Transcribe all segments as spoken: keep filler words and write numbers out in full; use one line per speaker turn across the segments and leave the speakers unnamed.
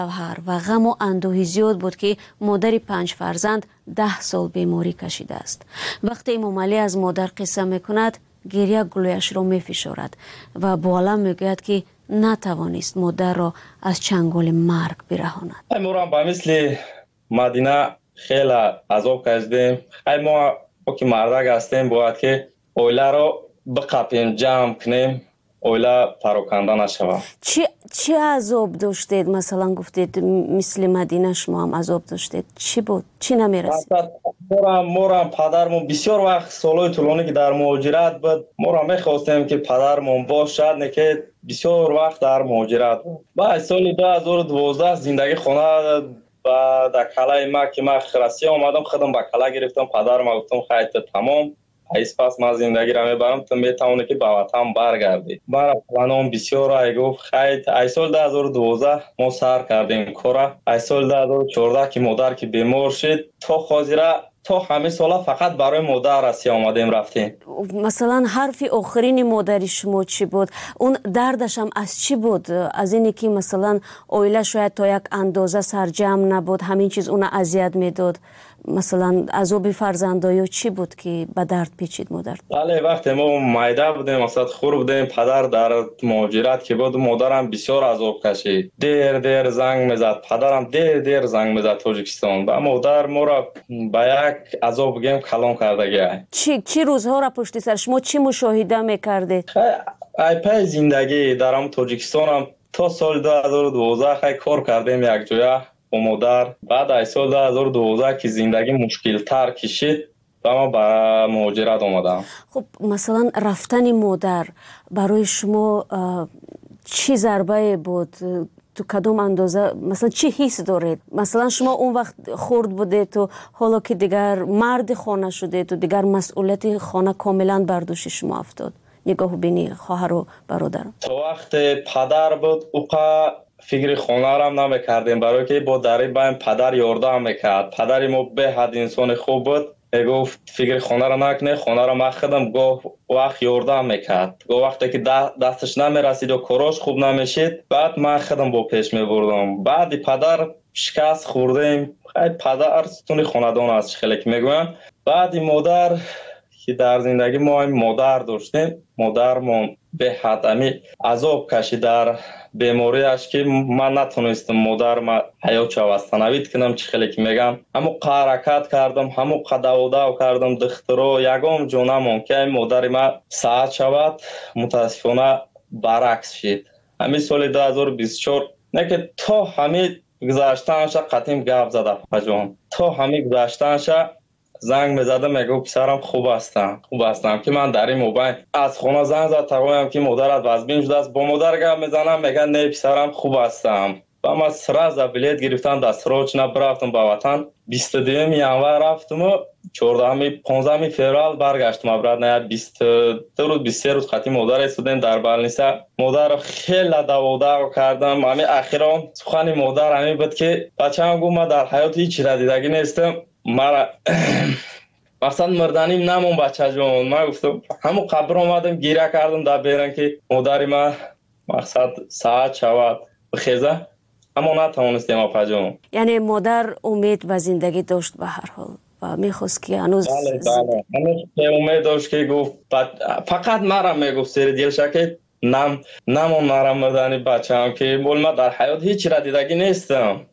هر و غم و اندوهی زیاد بود که مادر پنج فرزند ده سال بیماری کشیده است. وقتی امام علی از مادر قصه میکند گریه گلویش را میفشارد و با علم میگوید که نتوانست مادر را از چنگال مرگ برهاند.
ما با مثل مدینه خیلی عذاب کشیدیم. خیلی ما که مردک هستیم باید که اویله را بقپیم، جمع کنیم، اویله پراکنده نشود.
چی چی عذاب داشتید؟ مثلا گفتید مثل مدینه شما هم عذاب داشتید. چی بود؟ چی نمیرسید؟
مورم مورم پدرمون بسیار وقت سالهای طولانی که در مهاجرت بود، مورم میخواستیم که پدرمون باشد، نه که بسیار وقت در مهاجرت بود. بعد سال دو هزار و دوازده زندگی خانه و در کلای ما که ما خرسی آمدم، خودم با کلا گرفتم، پدرم گفتم خیلی تمام ایس پس ما زندگی را میبرم تو میتونه که به وطن برگردی. برای پلانم بسیار ای گفت خیلی ای سال دو هزار و دوازده ما سر کردیم کارا. ای سال دو هزار و چهارده که مادر که بیمار شد تا خاطره تا همه سالا فقط برای مادر راستی آمدیم رفتیم.
مثلا حرف آخرین مادری شما چی بود؟ اون دردش هم از چی بود؟ از اینی که مثلا اویله شاید تا یک اندازه سرجم نبود، همین چیز اون اذیت میداد؟ مثلا عذاب فرزندایی چی بود که به درد پیچید مادر؟
بله وقتی ما مایده بودیم مثلا خور بودیم، پدر در مهاجرت که بود مادرم بسیار عذاب کشید، دیر دیر زنگ میزد، پدرم دیر دیر زنگ میزد تاجیکستان و مادر ما را به یک عذاب گیم کلام کرده.
چی چی روزها را پشت سر شما چی مشاهده میکردید؟
ای پای زندگی در ام تاجیکستان هم تا سال دو هزار و دوازده خیلی کار کردیم یک جایه با مادر. بعد از سال دو هزار و دوازده که زندگی مشکل تر کشید و ما به مهاجرت آمدم.
خب مثلا رفتن مادر برای شما چی ضربه بود؟ تو کدوم اندازه مثلا چی حس دارید؟ مثلا شما اون وقت خرد بوده تو حالا که دیگر مرد خانه شده تو دیگر مسئولیت خانه کاملا بر دوش شما افتاد. نگاه بینی خواهر و برادر.
تو وقت پدر بود اوقا فکر خانه را هم نمیکردیم، برای که با دری بایم پدر یاردم میکرد. پدری ما به حد انسان خوب بود، گفت فکر خانه را نکنه، خانه را من خودم گفت وقت یاردم میکرد. گفت وقتی که دستش نمیرسید و کاراش خوب نمیشید بعد من خودم با پیش میبردم. بعد پدر شکست خوردیم. خیلی پدر ستون خاندان است خیلی که میگویم. بعد مادر که در زندگی ما مادر داشتیم، مادرمون به حد امی عذاب کشید در بیماریش که من نتونستم مادر ما حیات شوستنوید کنم. چه خیلی که میگم همو حرکت کردم، همو قدوداو کردم دخترو یگام جونم که مادر ما ساعت شود متاسفانه برعکس شد. همین سال دو هزار و بیست و چهار نه که تا همین گذشتنش قطعیم گپ زده پجان، تا همین گذشتنش زنگ میزده میگه پسرم خوب هستم خوب هستم که من در این موبایل از خونه زنگ زد تقویم که مادرت وزبین شده است. با مادر گپ میزنم میگه نه پسرم خوب هستم. و من سراز بلیت گرفتم دست روچ نبرفتم به وطن. بیست و دوم ینور رفتم و چهاردهم پانزدهم فوریه برگشتم ابرد. نه بیست و دو روز بیست و سه روز خاطی مادر استودیم در بالنیسا. مادر خیلی داودا کردم. همین اخیرا سخن مادر همین بود که بچه‌م گفت من در حیات هیچ چیز دیدگی نیستم، مرا مقصد مردنیم نمون بچه جون. من گفتم همون قبر آمدم گیره کردم در بیرن که مادری ما مقصد ساعت شود بخیزه، اما نتوانستیم اپا جون.
یعنی مادر امید و زندگی داشت به هر حال و میخواست که هنوز
بله بله هنوز امید داشت که گفت فقط مرا میگفت سری دیل شکل نم نمون مرا مردنی بچه هم که بول ما در حیات هیچ را دیدگی نیستم.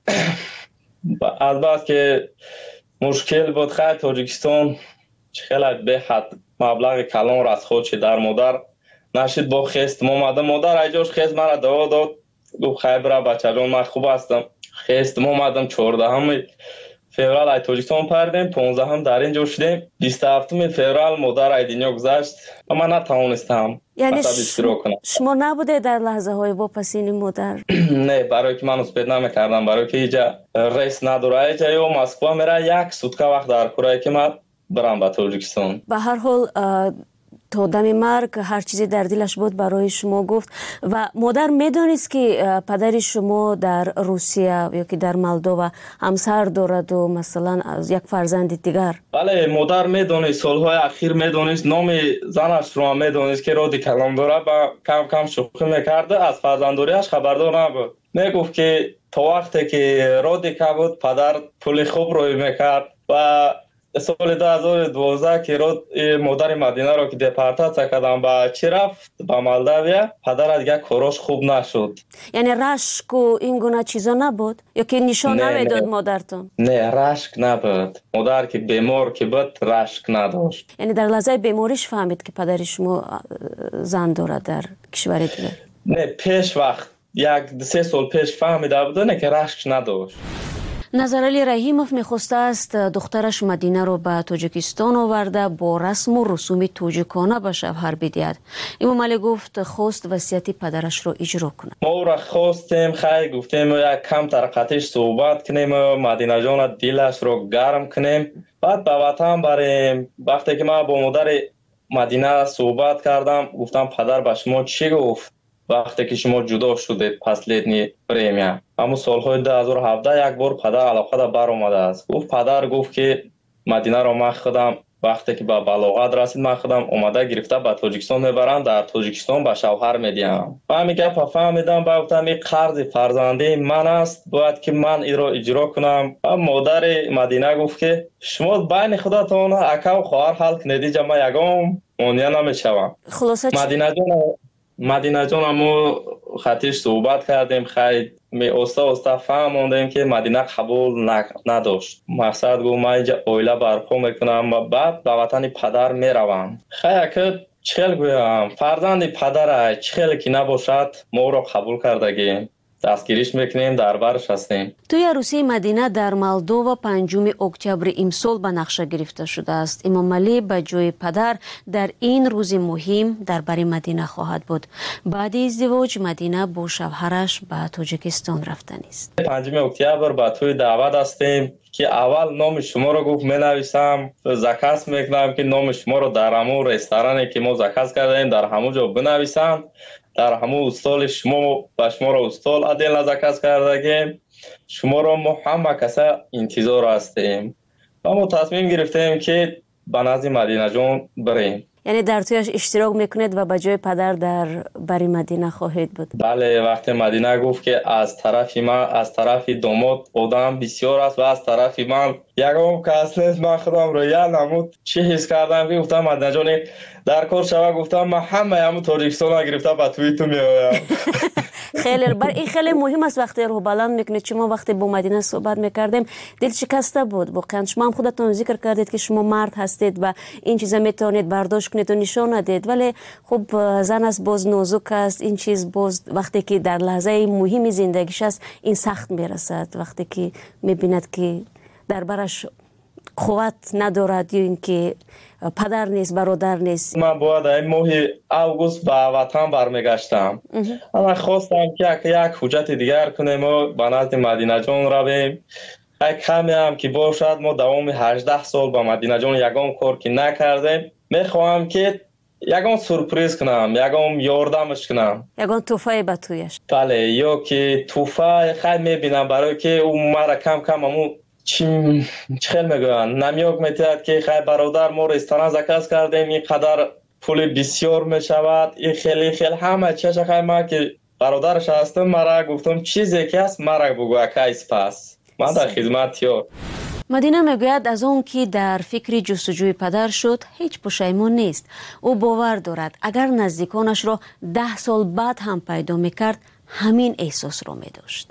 از بعد که مشکل بود خیلی تاجیکستان خیلی به حد مبلغ کلان را از خودش در مادر نشید با خست ما مادر مادر ایجاش خست مرا دوا داد گفت خیلی برا بچه جان من خوب هستم. خست ما مادم چهاردهم فوریه ای تاجیکستان پردیم، پانزدهم در اینجا شدیم، بیست و هفتم فوریه مادر ای دنیا گذشت و من نتوانستم.
یعنی شما نبوده در لحظه های واپسین مادر؟
نه برای که من اسپید نمیکردم، برای که اینجا ریس نداره. اینجا یا مسکو میره یک سوتکه وقت در کره که من برم به تاجیکستان.
به هر حال تا دم مرگ هر چیزی در دلش بود برای شما گفت. و مادر میدونست که پدر شما در روسیه یا که در مولدووا همسر دارد و مثلا از یک فرزند دیگر؟
بله مادر میدونست، سالهای اخیر میدونست، نام زنش رو میدونست که رادی کلام داره و کم کم شوخی میکرده. از فرزنداریش خبردار نبود. میگفت که تا وقتی که رادیکا بود پدر پول خوب روی میکرد و سال دو هزار و دوازده که راد مادر مدینه رو که دپارتاڅیا کردم با چی رفت با مالداویا، پدر دیگه کاراش خوب نشد.
یعنی رشک و این گونه چیزا نبود یا که نشان نمیداد مادرتون؟
نه رشک نبود. مادر که بیمار که بود رشک نداشت.
یعنی در لحظه بیماریش فهمید که پدر شما زن داره در کشور دیگه؟
نه پیش وقت یک سه سال پیش فهمیده بود نه که رشک نداشت.
نظرعلی رحیموف میخواسته است دخترش مدینه رو به تاجیکستان آورده با رسم و رسوم تاجیکانه به شوهر بدهد. امام علی گفت خواست وصیت پدرش رو اجرا کنه.
ما او را خواستیم خیلی گفتیم یک کم طرقتش صحبت کنیم مدینه جان دلش رو گرم کنیم بعد به وطن بریم. وقتی که ما با مادر مدینه صحبت کردم گفتم پدر به شما چی گفت وقتی که شما جدا شدید پس لیدنی پریمیا؟ اما سالهای دو هزار و هفده یک بار پدر علاقه دا بر آمده است. گفت پدر گفت که مدینه رو من خودم وقتی که به بلاغت رسید من خودم اومده گرفته به تاجیکستان میبرم در تاجیکستان به شوهر میدیم. و همین گپ فهمیدم با گفتم این قرض فرزندی من است باید که من این رو اجرا کنم. و مادر مدینه گفت که شما بین خودتون اکا و خواهر حل کنید جمع یگام مونیا نمیشوم.
خلاصه
مدینه جان مدینه جان ما خطیش صحبت کردیم خیلی می استا استا فهموندیم که مدینه قبول نداشت. مقصد گفت من اینجا اویله برپا میکنم و بعد به وطن پدر میروم. خیلی که چخیل گویم فرزند پدر چخیل که نباشد ما را قبول کردگیم دستگیریش میکنیم در برش هستیم.
توی عروسی مدینه در مالدووا پنجم اکتبر امسال به نقشه گرفته شده است. امام علی به جای پدر در این روز مهم در بر مدینه خواهد بود. بعد ازدواج مدینه با شوهرش به تاجیکستان رفتن است.
پنجم اکتبر به توی دعوت هستیم که اول نام شما رو گفت می نویسم زکات میکنم که نام شما رو در همون رستورانی که ما زکات کردیم در همون جا بنویسم. در همون استال شما و شما را استال عدل نزکست کردگیم. شما را ما همه کسا انتظار هستیم و ما تصمیم گرفتیم که به نزد مدینه جان بریم.
یعنی در تویش اشتراک میکنید و به جای پدر در بری مدینه خواهید بود؟
بله. وقتی مدینه گفت که از طرف من از طرف داماد آدم بسیار است و از طرف من یکم کس نیست من خودم رو یا نمود چی حس کردم که گفتم مدینه جان در کار شوه گفتم من همه همون تاجیکستان گرفته به توی تو میآیم.
خیلی بر این خیلی مهم است وقتی رو بلند میکنید. شما وقتی با مدینه صحبت میکردیم دل شکسته بود واقعا. شما هم خودتون ذکر کردید که شما مرد هستید و این چیزا میتونید برداشت کنید و نشان ندید ولی خب زن است باز نازک است. این چیز باز وقتی که در لحظه مهم زندگیش است این سخت میرسد وقتی که میبیند که در برش قوت ندارد یا اینکه پدر نیست برادر نیست.
من باید این ماه اوگوست به وطن برمیگشتم. اما خواستم که یک حجت دیگر کنیم و به نزد مدینه جان رویم. یک کمی هم که باشد ما دوام هجده سال با مدینه جان یگام کار که نکردیم. میخواهم که یگام سورپریز کنم یگام یاردمش کنم
یگام توفه به تویش.
بله یا که توفه خیلی میبینم برای که اون مرا کم کم همون چی خیلی میگوین نمیاک میتید که خیلی برادر ما رستوران زکات کردیم اینقدر پول بسیار میشود این خیلی خیلی همه چیز خیلی ما که برادرش هستم مرا گفتم چیزی که هست مرا بگو کیس پس من در خدمت یا.
مدینه میگوید از اون که در فکر جستجوی پدر شد هیچ پشیمون نیست. او باور دارد اگر نزدیکانش را ده سال بعد هم پیدا میکرد همین احساس رو میداشت.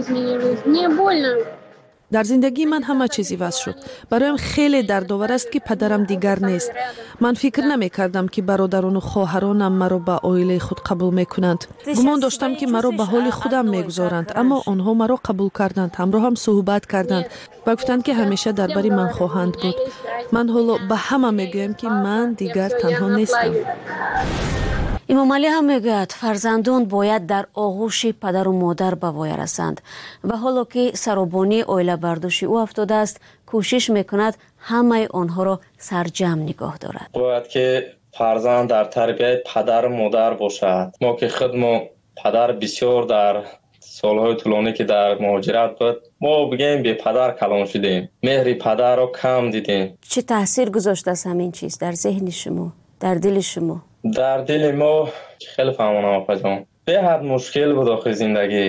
در زندگی من همه چیزی واسه شد. برایم خیلی دردآور است که پدرم دیگر نیست. من فکر نمی کردم که برادران و خواهرانم مرا به عائله خود قبول میکنند. گمان داشتم که مرا به حال خودم میگذارند اما آنها مرا قبول کردند. همراه هم صحبت کردند و گفتند که همیشه درباره من خواهند بود. من حالا به همه میگویم که من دیگر تنها نیستم.
امام علی هم میگوید فرزندان باید در آغوش پدر و مادر به وای رسند و حالا که سرابانی عائله برداشت او افتاده است کوشش میکند همه آنها را سرجم نگاه دارد.
باید که فرزند در تربیت پدر و مادر باشد. ما که خود ما پدر بسیار در سالهای طولانی که در مهاجرت بود ما بگیم به پدر کلان شدیم. مهر پدر را کم دیدیم.
چه تاثیر گذاشته است همین چیز در ذهن شما در دل شما؟
در دل ما خیلی فهمانم آقا جان به حد مشکل بود آخه زندگی.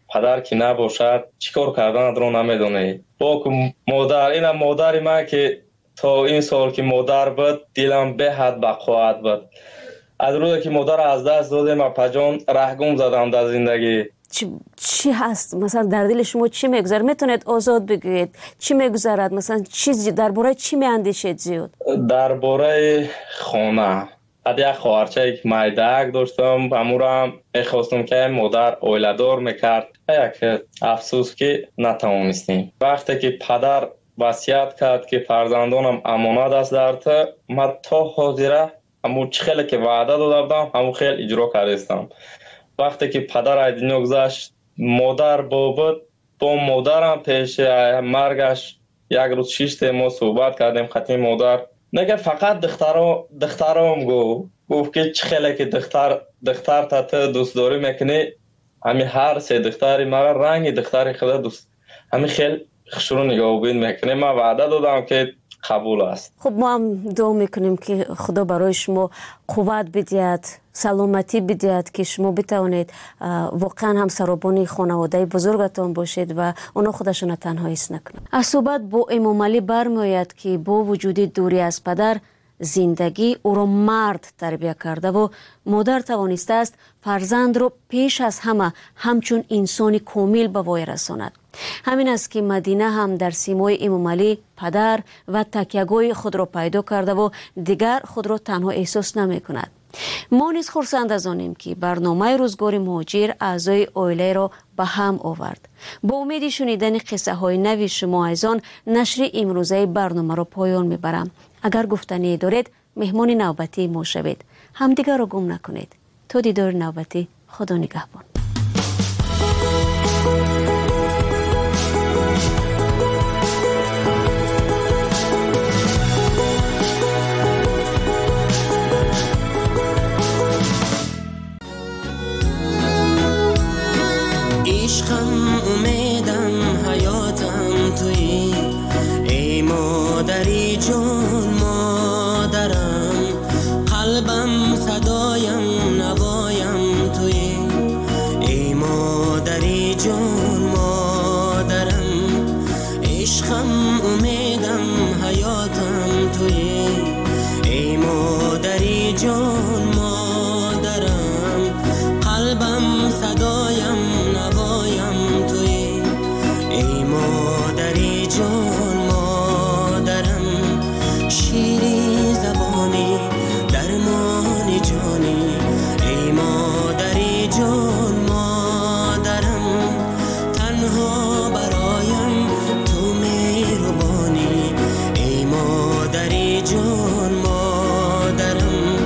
پدر که نباشد چیکار کردن رو نمیدونی. با که مادر اینا مادر من که تا این سال که مادر بود دلم به حد بقوت بود. از روزی که مادر از دست دادم و پجان رهگم زدم در زندگی.
چی, چی هست مثلا در دل شما چی میگذره؟ میتونید آزاد بگویید چی میگذرد؟ مثلا چیزی درباره چی میاندیشید زیاد؟ درباره
خانه. از یک خواهرچه که مایدک داشتم امورم میخواستم که مادر اویلدار میکرد. یک افسوس که نتوانستیم. وقتی که پدر وصیت کرد که فرزندانم امانت است در تو، من تا حاضره همون خیلی که وعده داده بودم همون خیلی اجرا کردم. وقتی که پدر از دنیا گذشت مادر بابت با مادرم پیش مرگش یک روز شش ما صحبت کردیم. خطی مادر نگه فقط دخترم دخترم گو گفت که چه خیلی که دختر دختر تا تو دوست داری میکنی همین هر سه دختری مرا رنگ دختری خدا دوست همین خیلی خشرو نگاه بین میکنه. من وعده دادم که قبول است.
خب ما هم دعا میکنیم که خدا برای شما قوت بدهد، سلامتی بدهد که شما بتوانید واقعا هم سرابانی خانواده بزرگتان باشید و اونا خودشون تنها حس نکنند. از صحبت با امام علی برمیآید که با وجود دوری از پدر زندگی او را مرد تربیت کرده و مادر توانسته است فرزند را پیش از همه همچون انسانی کامل به وای رساند. همین است که مدینه هم در سیمای امام علی پدر و تکیه‌گاه خود را پیدا کرده و دیگر خود را تنها احساس نمی کند. ما نیز خرسند از آنیم که برنامه روزگار مهاجر اعضای عائله را به هم آورد. با امید شنیدن قصه های نوی شما ایزان نشر امروزه برنامه را پایان میبرم. اگر گفتنی دارید مهمان نوبتی ما شوید. همدیگر را گم نکنید. تا دیدار نوبتی، خدا نگهبان.
عشقم امیدم حیاتم تویی ای مادری جون مادرم قلبم صدایم نوایم تویی ای مادری جون مادرم عشقم امیدم حیاتم تویی ای مادری جون مادرم قلبم صدایم نوایم تویی ای مادری جون مادرم شیری زبانی درمانی جانی ای مادری جون مادرم تنها برایم تو مهربانی ای مادری جون مادرم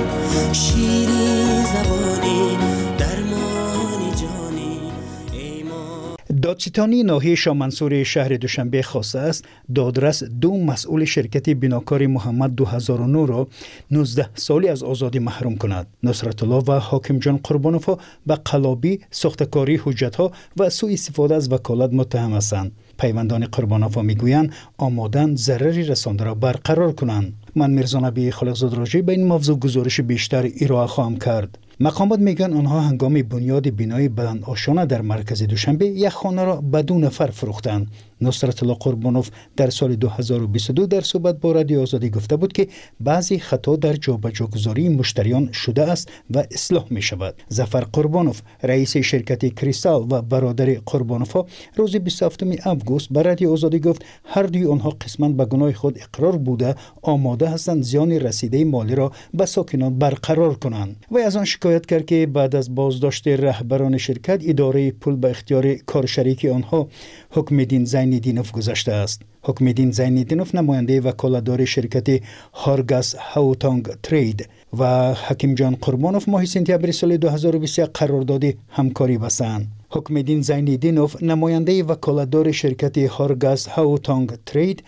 شیری زبانی درمانی جانی ای مادرم.
دادستانی ناحیه شامنصور شهر دوشنبه خواسته است دادرس دو مسئول شرکت بناکار محمد دو هزار و نه را نوزده سالی از آزادی محروم کند. نصرت الله و حاکم جان قربانوف به قلابی، ساختکاری حجت‌ها و سوء استفاده از وکالت متهم هستند. پیوندان قربانوف میگویند آمادن ضرری رسانده را برقرار کنند. من میرزا نبی خالقزاد راجع به این موضوع گزارش بیشتر ارائه خواهم کرد. مقامات میگن آنها هنگام بنیاد بینای بلند آشانه در مرکز دوشنبه یک خانه را به دو نفر فروختند. نصرت الله قربانوف در سال دو هزار و بیست و دو در صحبت با رادیو آزادی گفته بود که بعضی خطا در جابجاگذاری مشتریان شده است و اصلاح می شود. ظفر قربانوف رئیس شرکت کریستال و برادر قربانوف روز بیست و هفتم آگوست به رادیو آزادی گفت هر دوی آنها قسما به گناه خود اقرار بوده آماده هستند زیان رسیده مالی را به ساکنان برقرار کنند. و از آن شکایت کرد که بعد از بازداشت رهبران شرکت اداره پول به اختیار کارشریک آنها حکم دین زین‌الدینوف گذاشته است. حکم دین زین‌الدینوف نماینده وکالتدار شرکت هارگاس هاوتانگ ترید و حکیم جان قربانوف ماه سپتامبر سال دو هزار و بیست و یک قرارداد همکاری بستند. حکم دین زین‌الدینوف نماینده وکالتدار شرکت هارگاس هاوتانگ ترید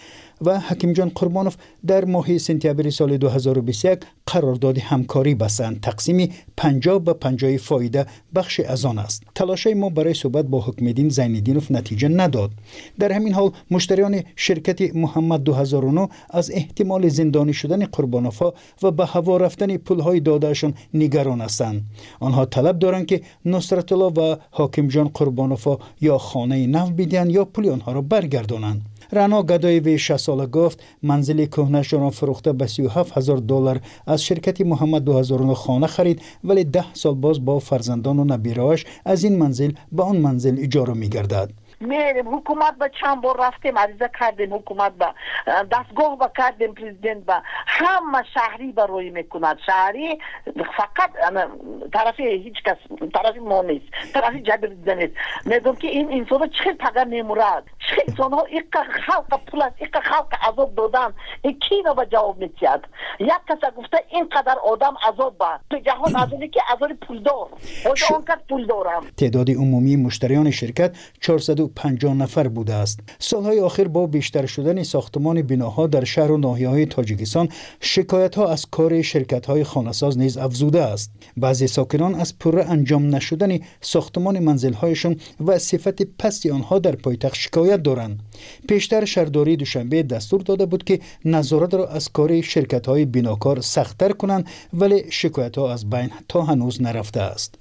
و حکیم جان قربانوف در ماه سپتامبر سال دو هزار و بیست و یک قرارداد همکاری بستند. تقسیم پنجاه به پنجاه فایده بخش از آن است. تلاش ما برای صحبت با حکم‌الدین زین‌الدینوف نتیجه نداد. در همین حال مشتریان شرکت محمد دو هزار و نه از احتمال زندانی شدن قربانوف‌ها و به هوا رفتن پول‌های دادهشان نگران هستند. آنها طلب دارند که نصرت الله و حاکم جان قربانوف‌ها یا خانه نو بدهند یا پول آنها را برگردانند. رانا گدایوی شصت ساله گفت منزل کهنه‌شان را فروخته به سی و هفت هزار دلار از شرکت محمد دو هزار و نه خانه خرید، ولی ده سال باز با فرزندان و نبیره‌اش از این منزل به آن منزل اجاره می‌گردد.
میریم حکومت با چند بار رفتیم عریضه کردیم، حکومت با دستگاه با کردیم، پرزیدنت با همه شهری با روی میکند. شهری فقط طرفی هیچ کس طرفی ما نیست، طرفی جبر دیده نیست. میگم که این انسان ها چه پگر نمورد، چه انسان ها ایک خلق پول است، ایک خلق عذاب دادن، این کی را به جواب میتید؟ یک کس گفته اینقدر آدم عذاب با تو جهان عذابی که عذاب پولدار و اون کس پولدارم.
تعداد عمومی مشتریان شرکت چهارصد و پنجاه نفر بوده است. سالهای آخر با بیشتر شدن ساختمان بناها در شهر و ناحیه‌های تاجیکستان شکایت‌ها از کار شرکت‌های خانه‌ساز نیز افزوده است. بعضی ساکنان از پوره انجام نشدن ساختمان منزل‌هایشان و صفت پست آنها در پایتخت شکایت دارند. پیشتر شهرداری دوشنبه دستور داده بود که نظارت را از کار شرکت‌های بناکار سخت‌تر کنند، ولی شکایت‌ها از بین تا هنوز نرفته است.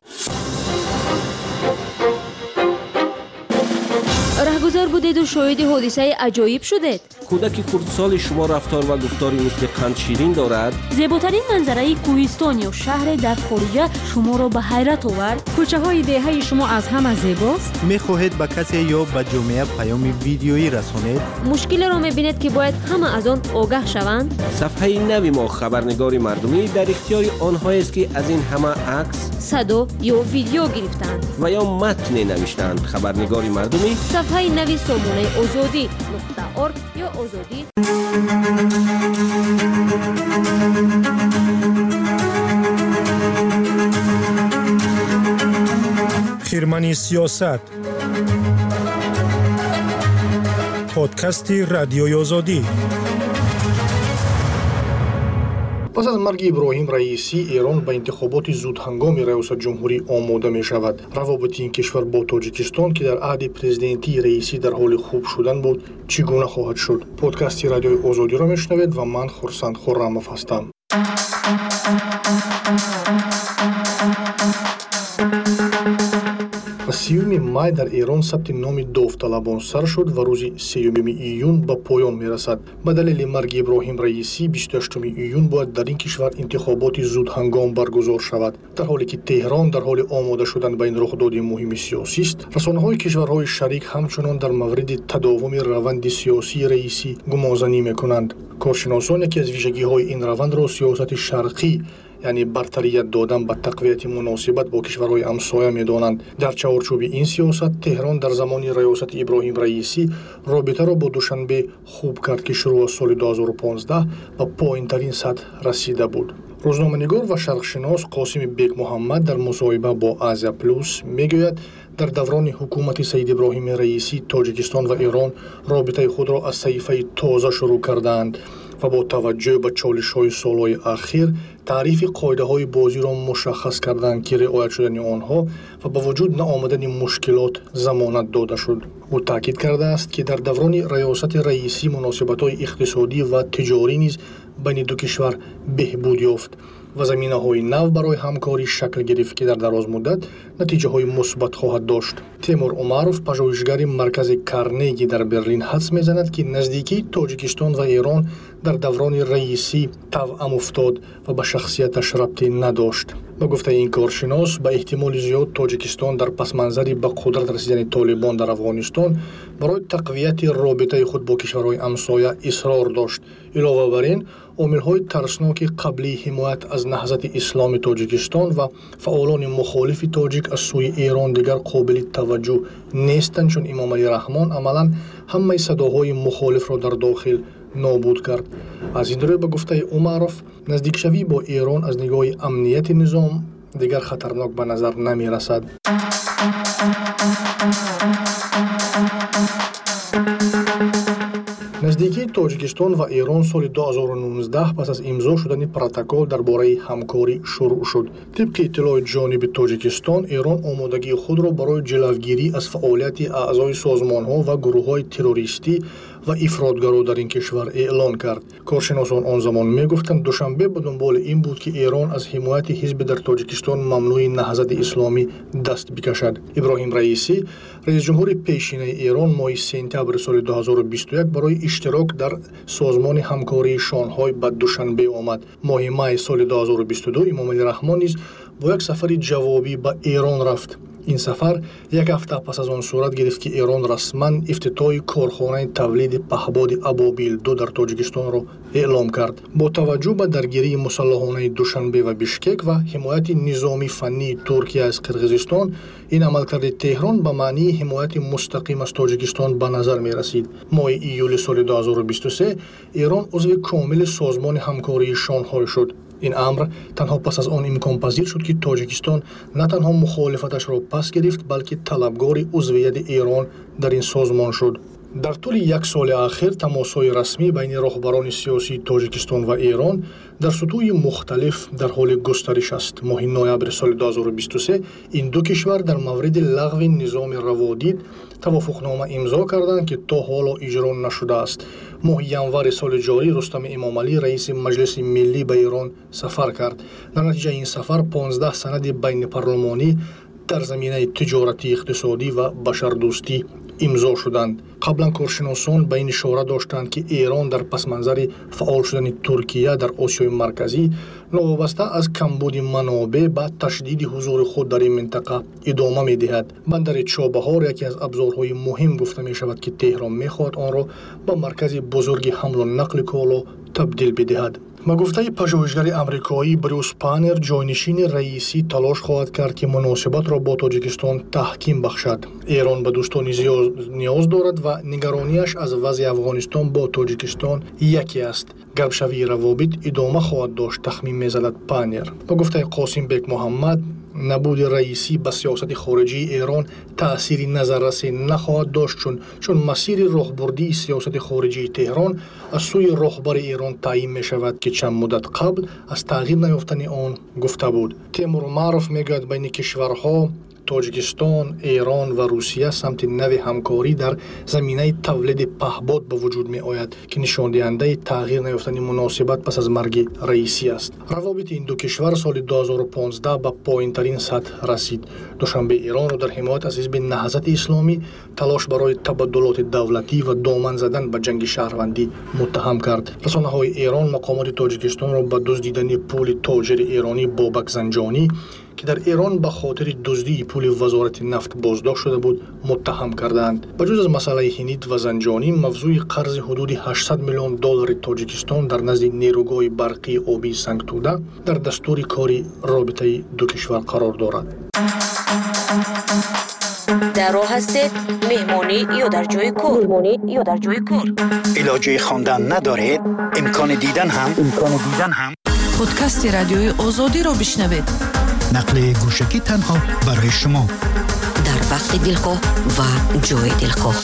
رهگذر بودید و شاهد حادثه عجایب شدید.
کودک خردسال شما رفتار و گفتاری مثل قند شیرین دارد.
زیباترین منظره کوهستان یا شهر در خارج شما را به حیرت آورد.
کوچه های دهه شما از همه زیباست.
میخواهید به کسی یا به جامعه پیام ویدیویی رسانید.
مشکل را میبینید که باید همه از آن آگاه شوند.
صفحه نوی ما خبرنگار مردمی در اختیار آنها است که از این همه عکس،
صدا یا ویدیو گرفتند
و یا متن نوشتند. خبرنگار مردمی
صفحه نوی سامانه آزادی نقطه ارگ یا آزادی.
خیرمنی سیاست، پادکستی رادیوی آزادی.
پس از مرگ ابراهیم رئیسی، ایران به انتخابات زودهنگام ریاست جمهوری آماده می شود. روابط این کشور با تاجیکستان که در عهد پرزیدنتی رئیسی در حال خوب شدن بود چگونه خواهد شد؟ پادکست رادیوی آزادی را میشنوید و من خورسند خرم‌اف هستم. سیوم مای در ایران ثبت نام داوطلبان سر شد و روز سیوم ایون به پایان می رسد. به دلیل مرگ ابراهیم رئیسی بیست و هشتم ایون باید در این کشور انتخابات زود هنگام برگزار شود. در حالی که تهران در حال آماده شدن به این رخداد مهم سیاسی است، رسانه‌های کشورهای شریک همچنان در مورد تداوم روند سیاسی رئیسی گمانزنی می کنند. کارشناسان که از ویژگی‌های این روند را سیاست شرقی، یعنی برتریت دادن به تقویت مناسبت با کشورهای همسایه می‌دانند. در چارچوب این سیاست تهران در زمان ریاست ابراهیم رئیسی رابطه را با دوشنبه خوب کرد که شروع از سال دو هزار و پانزده به پایین‌ترین سطح رسیده بود. روزنامه‌نگار و شرقشناس قاسم بیگ محمد در مصاحبه با آزیا پلوس میگوید در دوران حکومت سید ابراهیم رئیسی تاجیکستان و ایران رابطه خود را از صحیفه تازه شروع کردند و با توجه به چالش‌های سال‌های اخیر تعریف قاعده‌های بازی را مشخص کردند که رعایت شدن آنها و با وجود نآمدن مشکلات ضمانت داده شد. او تاکید کرده است که در دوران ریاست رئیسی مناسبت‌های اقتصادی و تجاری نیز بین دو کشور بهبود یافت و زمینه‌های نو برای همکاری شکل گرفت که در دراز مدت نتیجه‌های مثبت خواهد داشت. تیمور عمروف، پژوهشگر مرکز کارنگی در برلین، حدس می‌زند که نزدیکی تاجیکستان و ایران در دوران رئیسی توأم افتاد و به شخصیتش ربطی نداشت. به گفته این کارشناس به احتمال زیاد تاجیکستان در پس منظری به قدرت رسیدن طالبان در افغانستان برای تقویت رابطه خود با کشورهای همسایه اصرار داشت. علاوه بر این عامل‌های ترسناک قبلی حمایت از نهضت اسلام تاجیکستان و فعالان مخالف تاجیک از سوی ایران دیگر قابل توجه نیستند، چون امام علی رحمان عملاً همه صداهای مخالف را در داخل نابود کرد. از این رو به گفته عمروف نزدیک شوی با ایران از نگاه امنیت نظام دیگر خطرناک به نظر نمی رسد. наздикии Тоҷикистон ва Эрон соли ду ҳазору нуздаҳ пас аз имзо шудани протокол дар бораи ҳамкорӣ шурӯъ шуд. Тибқи иттилои ҷониби Тоҷикистон, Эрон омодагии худро барои ҷилавгирӣ аз фаъолияти аъзои созмонҳо ва гурӯҳҳои террористӣ ва ифротгаро дар ин кишвар эълон кард. Коршиносон он замон мегуфтанд душанбе ба дунболи ин буд ки Эрон аз ҳимояти ҳизби дар Тоҷикистон мамнӯи Наҳзати Исломӣ даст бикашад. Иброҳим Раисӣ, раисҷумҳури пешинаи Эрон, моҳи сентябри соли ду ҳазору бисту як барои иштирок дар созмони ҳамкории Шонҳой ба Душанбе омад. Моҳи май соли ду ҳазору бисту ду Имомалӣ Раҳмон низ бо як сафари ҷавобӣ ба Эрон рафт. ин сафар як ҳафта пас аз он сурат гирифт ки Эрон расман ифтитоҳи корхонаи тавлиди паҳбоди Абобил ду дар Тоҷикистонро эълон кард. Бо таваҷҷӯҳ ба даргирии мусаллаҳонаи Душанбе ва Бишкек ва ҳимояти низоми фаннии Туркия аз Қирғизистон, ин амалкарди Теҳрон ба маънии ҳимояти мустақим аз Тоҷикистон ба назар мерасид. моҳи июли соли ду ҳазору бисту се Эрон узви комили созмони ҳамкории Шонҳой шуд. ин амр танҳо пас аз он имконпазир шуд ки Тоҷикистон на танҳо мухолифаташро пас гирифт, балки талабгори узвияти Эрон дар ин созмон шуд. дар тӯли як соли ахир тамосҳои расмӣ байни роҳбарони сиёсии Тоҷикистон ва Эрон дар сутӯҳи мухталиф дар ҳоли густариш аст. моҳи ноябри соли ду ҳазору бисту се ин ду кишвар дар мавриди лағви низоми раводид тавофуқнома имзо карданд ки то ҳоло иҷро нашудааст. моҳи январи соли ҷорӣ Рустами Эмомалӣ, раиси Маҷлиси Миллӣ ба Эрон сафар кард. дар натиҷаи ин сафар понздаҳ санади байнипарлумонӣ дар заминаи тиҷоратӣ, иқтисодӣ ва башардӯстӣ имзо шуданд. қаблан коршиносон ба ин ишора доштанд ки Эрон дар пасманзари фаъол шудани Туркия дар Осиёи Марказӣ новобаста аз камбуди манобеъ ба ташдиди ҳузури худ дар ин минтақа идома медиҳад. Бандари Чобаҳор яке аз абзорҳои муҳим гуфта мешавад ки Теҳрон мехоҳад онро ба маркази бузурги ҳамлу нақли коло табдил бидиҳад. ба гуфтаи пажӯҳишгари амрикоӣ Брюс Паннер, ҷойнишини раисӣ талош хоҳад кард ки муносибатро бо Тоҷикистон таҳким бахшад. Эрон ба дӯстонӣ ниёз дорад ва нигарониаш аз вазъи Афғонистон бо Тоҷикистон яке аст. Гапшавии равобит идома хоҳад дошт, тахмин мезанад Паннер. Ба гуфтаи Қосимбек Муҳаммад, набуди раисӣ ба сиясати хориҷии Эрон таъсири назаррасе нахоҳад дошт, чун чун масири роҳбурдии сиясати хориҷии Теҳрон аз сӯи роҳбари Эрон таъйин мешавад ки чанд муддат қабл аз тағйир наёфтани он гуфта буд. Темур Умаров мегӯяд байни кишварҳо Тоҷикистон, Эрон ва Русия самти нави ҳамкорӣ дар заминаи тавлиди паҳбод ба вуҷуд меояд ки нишондиҳандаи тағйир наёфтани муносибат пас аз марги раисӣ аст. равобити ин ду кишвар соли ду ҳазору понздаҳ ба поинтарин сатҳ расид. Душанбе Эронро дар ҳимоят аз ҳизби Наҳзати Исломӣ талош барои табаддулоти давлатӣ ва доман задан ба ҷанги шаҳрвандӣ муттаҳам кард. расонаҳои Эрон мақомоти Тоҷикистонро ба дуздидани пули тоҷири эронӣ Бобак Занҷонӣ ки дар Эрон ба хотири дуздии пули вазорати нафт боздошт шуда буд, муттаҳам карданд. ба ҷуз аз масъалаи Ҳинид ва Занҷонӣ, мавзӯи қарзи ҳудуди ҳаштсад миллион доллари Тоҷикистон дар назди нерӯгоҳи барқии обии Сангтуда дар дастури кори робитаи ду кишвар қарор дорад.
дар роҳ ҳастед меҳмонӣ ё дар ҷойи кор меҳмонӣ ё дар ҷойи кор
илоҷи хондан надоред, имкони дидан ҳам имкони дидан ҳам
подкасти радиои Озодиро бишнавед.
нақли гӯшагӣ танҳо барои шумо
дар вақти дилхоҳ ва ҷои дилхоҳ.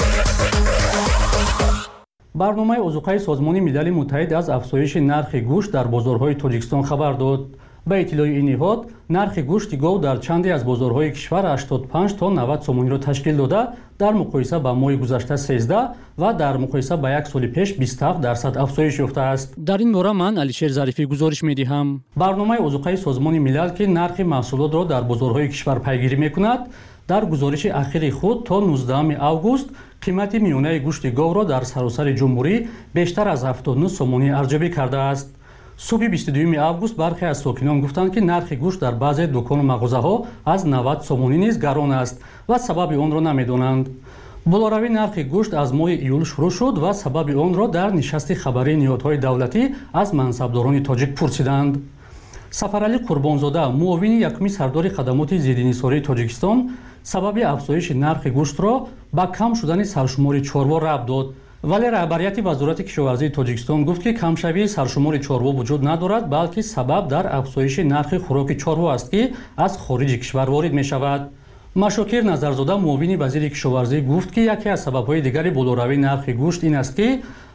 барномаи озуқаи Созмони Милали Муттаҳид аз афзоиши нархи гӯшт дар бозорҳои Тоҷикистон хабар дод. ба иттилои ин ниҳод, нархи гӯшти гов дар чанде аз бозорҳои кишвар ҳаштод и панҷ то навад сомониро ташкил дода, дар муқоиса ба моҳи гузашта сездаҳ ва дар муқоиса ба як соли пеш бисту ҳафт дарсад афзоиш ёфтааст.
дар ин бора ман Алишер Зарифӣ гузориш медиҳам.
барномаи озуқаи Созмони Милал ки нархи маҳсулотро дар бозорҳои кишвар пайгирӣ мекунад, дар гузориши ахири худ то нуздаҳуми август қимати миёнаи гӯшти говро дар саросари ҷумҳурӣ бештар аз ҳафтод и нӯ сомонӣ арзёбӣ кардааст. субҳи бисту дуюми август бархе аз сокинон гуфтанд ки нархи гӯшт дар баъзе дукону мағозаҳо аз навад сомонӣ низ гарон аст ва сабаби онро намедонанд. болоравии нархи гӯшт аз моҳи июл шурӯъ шуд ва сабаби онро дар нишасти хабарии ниҳодҳои давлатӣ аз мансабдорони тоҷик пурсиданд. Сафаралӣ Қурбонзода, муовини якуми сардори хадамоти зиддинисории Тоҷикистон, сабаби афзоиши нархи гӯштро ба кам шудани саршумори чорво рабт дод. вале раҳбарияти вазорати кишоварзии Тоҷикистон гуфт ки камшавии саршумори чорво вуҷуд надорад, балки сабаб дар афзоиши нархи хӯроки чорво аст ки аз хориҷи кишвар ворид мешавад. Машокир Назарзода, муовини вазири кишоварзӣ, гуфт ки яке аз сабабҳои дигари болоравии нархи гӯшт ин аст ки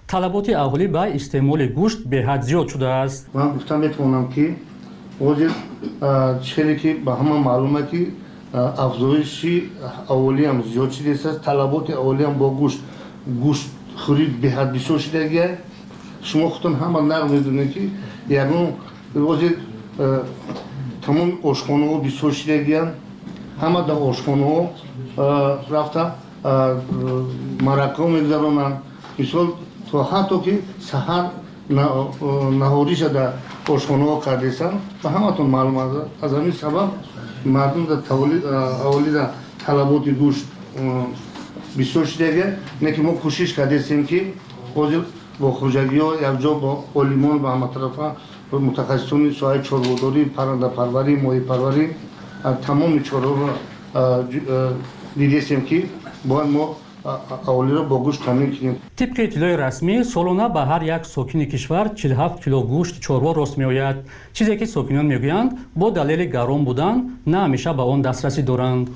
талаботи аҳолӣ ба истеъмоли гӯшт беҳад зиёд шудааст.
ман гуфта метавонам ки ҳозир чизе ки ба ҳама маълума ки афзоиши аҳолиам зиёд шудааст, талаботи аҳолиам бо гӯшт гӯштхӯрӣ беҳад бисёр шудагия. шумо худтон ҳама нағд медонед ки ягон ҳозир тамоми ошхонаҳо бисёр шудагиянд. ҳама дар ошхонаҳо рафта марақа мегузаронанд. мисол то ҳатто ки саҳар наҳориша дар ошхонаҳо кардесанд ба ҳаматон маълум аст. аз ҳамин сабаб мардум дар аҳолӣ дар талаботи гӯшт бисёр шудагия. не ки мо кӯшиш кардесем ки ҳозир бо хуҷагиҳо якҷо бо олимон ба ҳаматарафа мутахассисони соҳаи чорводорӣ, паррандапарварӣ, моҳипарварӣ тамоми чораҳоро дидесем ки бояд мо аҳолиро бо гӯшт таъмин кунем.
тибқи иттилои расмӣ солона ба ҳар як сокини кишвар чил ҳафт кило гӯшт чорво рост меояд. чизе ки сокинон мегӯянд бо далели гарон будан на ҳамеша ба он дастрасӣ доранд.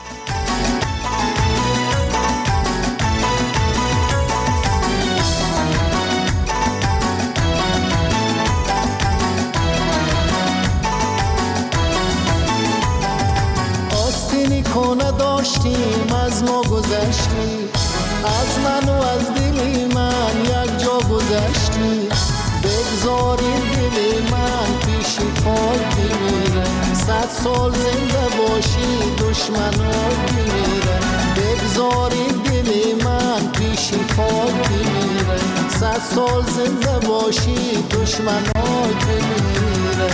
داشتیم از ما گذشتی، از من و از دلی من یک جا گذشتی. بگذارید دلی من پیشی پاک بمیره، صد سال زنده باشی دشمنات بمیره. بگذارید دلی من پیشی پاک بمیره، صد سال زنده باشی دشمنات بمیره.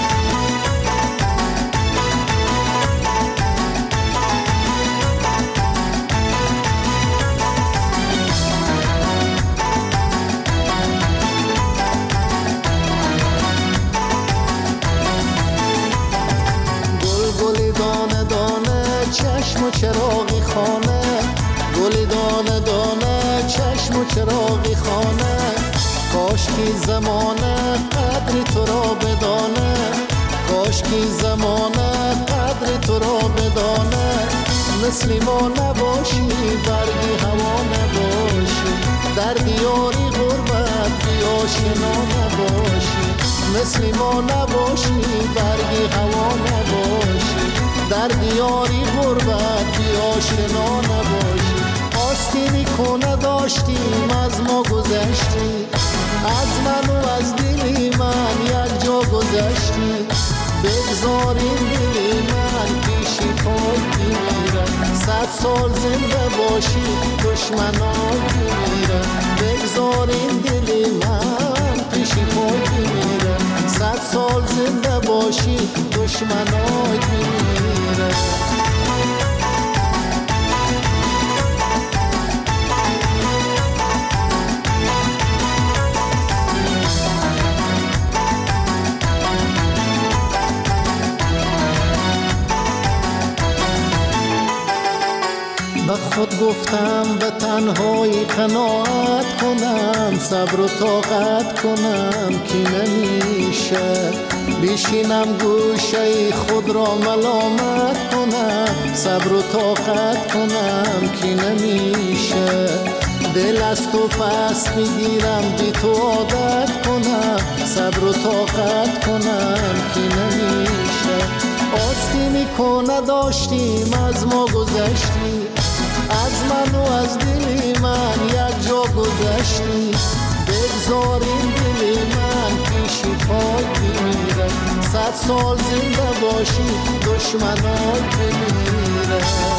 چشم و چراغی خانه، گلی دانه دانه چشم و چراغی خانه. کاش کی زمانه قدر تو را بدانه، کاش کی زمانه قدر تو را بدانه. مثل ما نباشی برگی هوا نباشی، در دیاری غربت بی آشنا نباشی. مثل ما نباشی برگی هوا نباشی، در دیاری غربت بی آشنا نباشی. آستینی کنه داشتیم از ما گذشتی، از من و از دلی من یک جا گذشتی. بگذاریم دلی من پیشی پاک بمیره، صد سال زنده باشی دشمنات بمیره. بگذاریم دلی من پیشی پاک بمیره، صد سال زنده باشی دشمنات بمیره. به خود گفتم به تنهایی قناعت کنم، صبر و طاقت کنم که نمیشه. بشینم گوشه خود را ملامت کنم، صبر و طاقت کنم که نمیشه. دل از تو پس میگیرم بی تو عادت کنم، صبر و طاقت کنم که نمیشه. آستینی کنه داشتیم از ما گذشتی، از من و از دلی من یک جا گذشتی. بگذاریم دلی من پیشی پاک بمیره، صد سال زنده باشی دشمنات بمیره.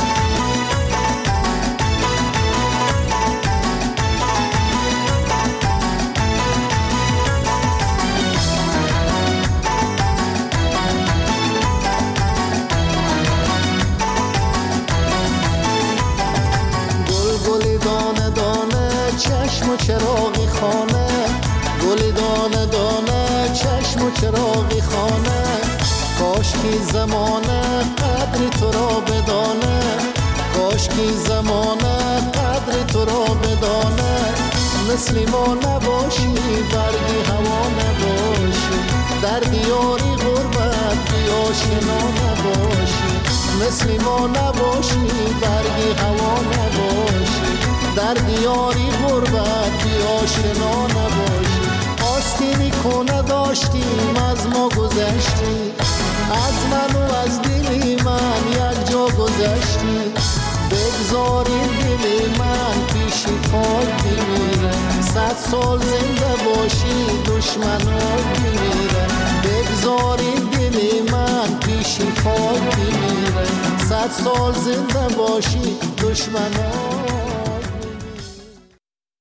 چشم و چراغی خانه، گلی دانه دانه چشم و چراغی خانه. کاش کی زمانه قدر تو را بدانه، کاش کی زمانه قدر تو را بدانه. مثل ما نباشی برگی هوا نباشی، در دیاری غربت بی آشنا نباشی. مثل ما نباشی برگی هوا نباشی، در دیاری غربت بی آشنا نباشی. آستینی کنه داشتیم از ما گذشتی، از من و از دلی من یک جا گذشتی. بگذاری دلی من پیشی پاک بمیره، صد سال زنده باشی دشمنات بمیره. بگذاری دلی من پیشی پاک بمیره، صد سال زنده باشی دشمنات